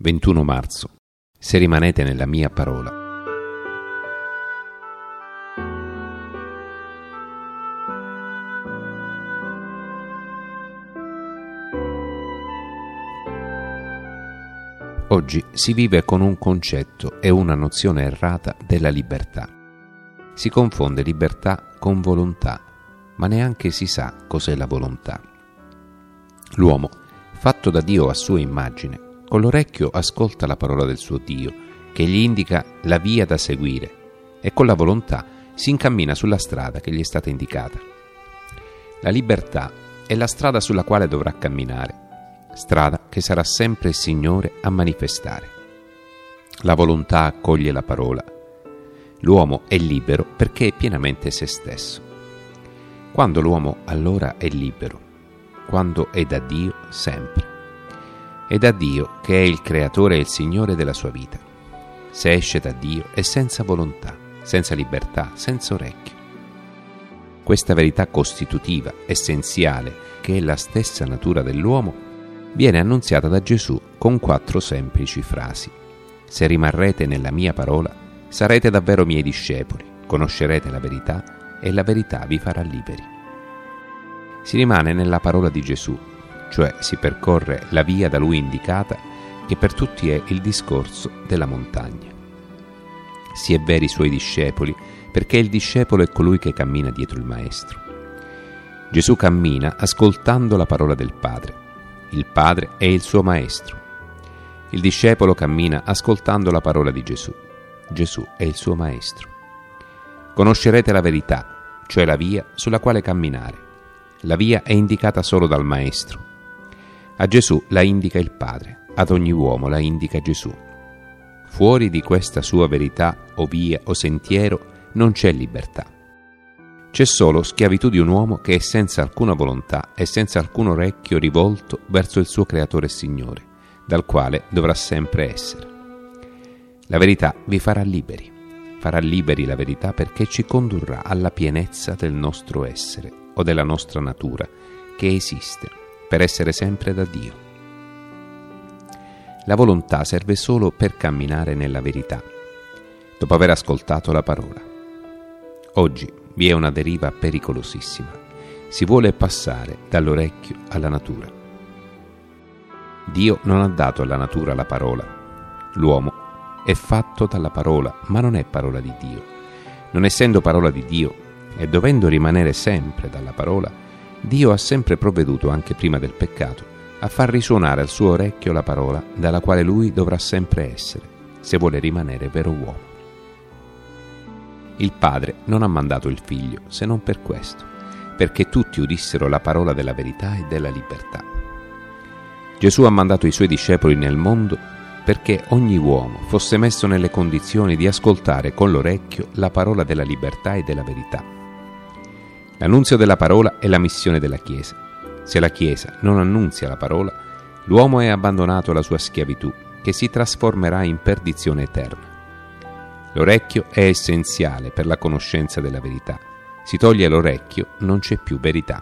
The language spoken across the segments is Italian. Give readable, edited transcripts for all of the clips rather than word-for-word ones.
21 marzo. Se rimanete nella mia parola. Oggi si vive con un concetto e una nozione errata della libertà. Si confonde libertà con volontà, ma neanche si sa cos'è la volontà. L'uomo, fatto da Dio a sua immagine, con l'orecchio ascolta la parola del suo Dio, che gli indica la via da seguire, e con la volontà si incammina sulla strada che gli è stata indicata. La libertà è la strada sulla quale dovrà camminare, strada che sarà sempre il Signore a manifestare. La volontà accoglie la parola. L'uomo è libero perché è pienamente se stesso. Quando l'uomo allora è libero? Quando è da Dio sempre. È da Dio che è il creatore e il Signore della sua vita. Se esce da Dio è senza volontà, senza libertà, senza orecchio. Questa verità costitutiva, essenziale, che è la stessa natura dell'uomo, viene annunziata da Gesù con 4 semplici frasi. Se rimarrete nella mia parola, sarete davvero miei discepoli, conoscerete la verità e la verità vi farà liberi. Si rimane nella parola di Gesù, cioè si percorre la via da lui indicata, che per tutti è il discorso della montagna. Si è veri suoi discepoli, perché il discepolo è colui che cammina dietro il Maestro. Gesù cammina ascoltando la parola del Padre. Il Padre è il suo Maestro. Il discepolo cammina ascoltando la parola di Gesù. Gesù è il suo Maestro. Conoscerete la verità, cioè la via sulla quale camminare. La via è indicata solo dal Maestro. A Gesù la indica il Padre, ad ogni uomo la indica Gesù. Fuori di questa sua verità o via o sentiero non c'è libertà. C'è solo schiavitù di un uomo che è senza alcuna volontà e senza alcun orecchio rivolto verso il suo Creatore e Signore, dal quale dovrà sempre essere. La verità vi farà liberi la verità perché ci condurrà alla pienezza del nostro essere o della nostra natura, che esiste, per essere sempre da Dio. La volontà serve solo per camminare nella verità, dopo aver ascoltato la parola. Oggi vi è una deriva pericolosissima. Si vuole passare dall'orecchio alla natura. Dio non ha dato alla natura la parola. L'uomo è fatto dalla parola, ma non è parola di Dio. Non essendo parola di Dio e dovendo rimanere sempre dalla parola, Dio ha sempre provveduto, anche prima del peccato, a far risuonare al suo orecchio la parola dalla quale lui dovrà sempre essere, se vuole rimanere vero uomo. Il Padre non ha mandato il Figlio se non per questo, perché tutti udissero la parola della verità e della libertà. Gesù ha mandato i suoi discepoli nel mondo perché ogni uomo fosse messo nelle condizioni di ascoltare con l'orecchio la parola della libertà e della verità. L'annunzio della parola è la missione della Chiesa. Se la Chiesa non annunzia la parola, l'uomo è abbandonato alla sua schiavitù, che si trasformerà in perdizione eterna. L'orecchio è essenziale per la conoscenza della verità. Si toglie l'orecchio, non c'è più verità.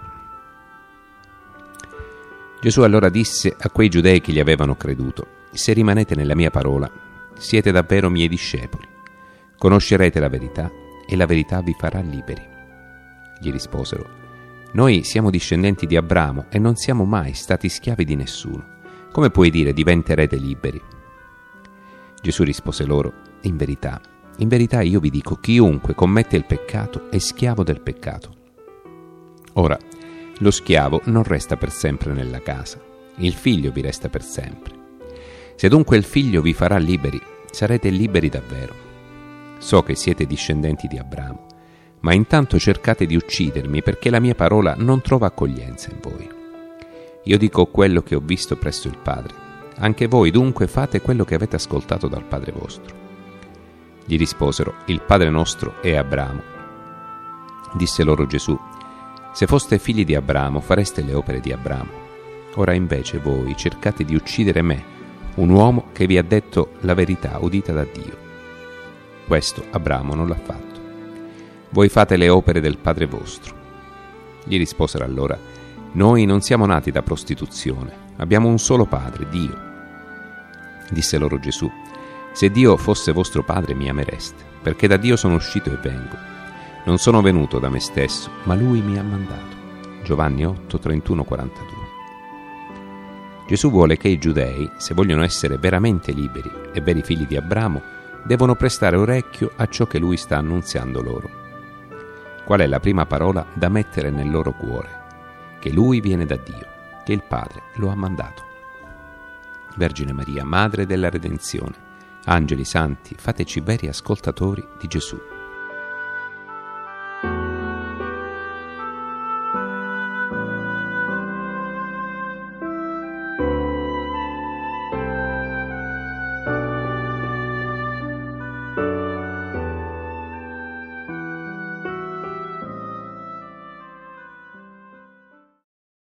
Gesù allora disse a quei giudei che gli avevano creduto: se rimanete nella mia parola, siete davvero miei discepoli. Conoscerete la verità e la verità vi farà liberi. Gli risposero: noi siamo discendenti di Abramo e non siamo mai stati schiavi di nessuno. Come puoi dire diventerete liberi? Gesù rispose loro: in verità io vi dico, chiunque commette il peccato è schiavo del peccato. Ora, lo schiavo non resta per sempre nella casa, il figlio vi resta per sempre. Se dunque il figlio vi farà liberi, sarete liberi davvero. So che siete discendenti di Abramo, ma intanto cercate di uccidermi perché la mia parola non trova accoglienza in voi. Io dico quello che ho visto presso il Padre. Anche voi dunque fate quello che avete ascoltato dal Padre vostro. Gli risposero: il Padre nostro è Abramo. Disse loro Gesù: se foste figli di Abramo fareste le opere di Abramo. Ora invece voi cercate di uccidere me, un uomo che vi ha detto la verità udita da Dio. Questo Abramo non l'ha fatto. Voi fate le opere del Padre vostro. Gli risposero allora: noi non siamo nati da prostituzione, abbiamo un solo Padre, Dio. Disse loro Gesù: se Dio fosse vostro Padre mi amereste, perché da Dio sono uscito e vengo. Non sono venuto da me stesso, ma Lui mi ha mandato. Giovanni 8, 31, 42. Gesù vuole che i giudei, se vogliono essere veramente liberi e veri figli di Abramo, devono prestare orecchio a ciò che Lui sta annunziando loro. Qual è la prima parola da mettere nel loro cuore? Che Lui viene da Dio, che il Padre lo ha mandato. Vergine Maria, Madre della Redenzione, angeli santi, fateci veri ascoltatori di Gesù.